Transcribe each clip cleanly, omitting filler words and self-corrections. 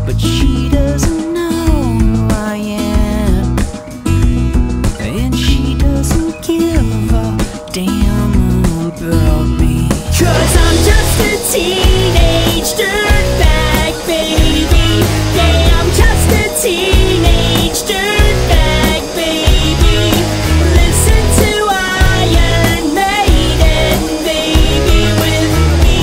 but she doesn't know who I am, and she doesn't give a damn about me. 'Cause I'm just a teenage dirtbag, baby. Yeah, I'm just a teenage dirtbag, baby. Listen to Iron Maiden, baby, with me.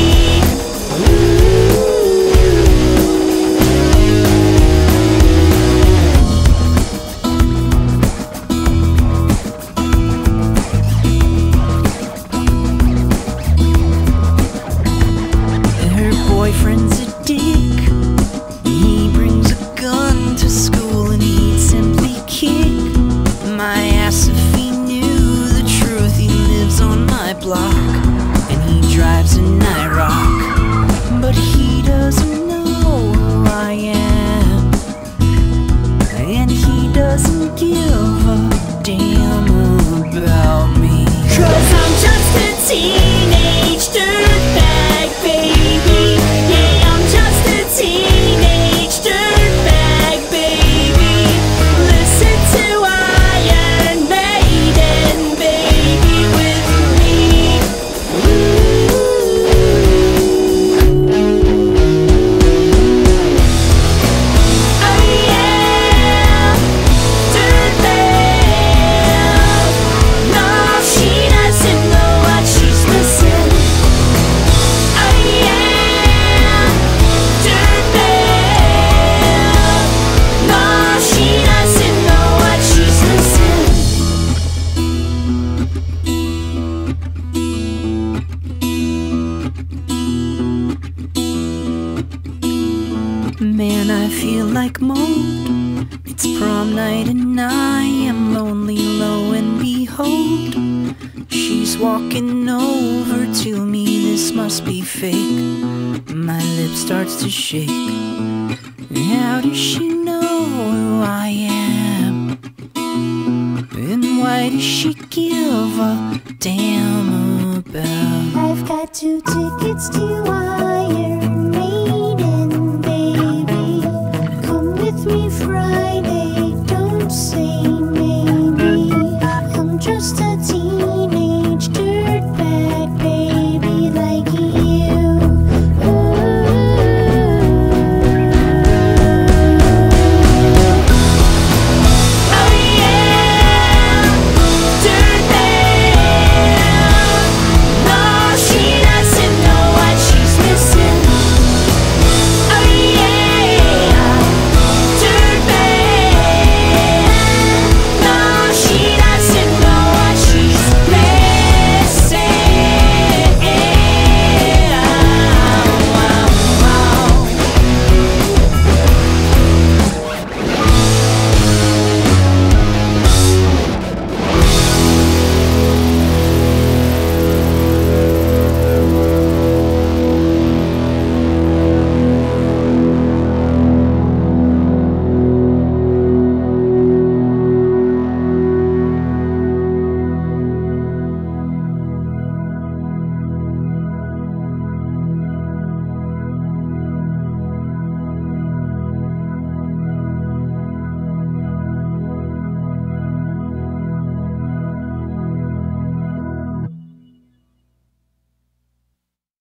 Her boyfriend's a dick. He brings a gun to school and he'd simply kick my ass if he knew the truth. He lives on my block and he drives an IROC, but he doesn't know who I am, and he doesn't give a damn about me. 'Cause I'm just a teenage dirtbag, baby. Yeah, I'm just a teenage dirtbag, baby. Listen to Iron Maiden, baby, with me. I am dirtbag. No, she doesn't know what she's missing. I am dirtbag. No, she doesn't know what she's missing. Man, I feel like mold. It's prom night and I am lonely, lo and behold, she's walking over to me. This must be fake. My lip starts to shake. How does she know who I am? And why does she give a damn about? I've got 2 tickets to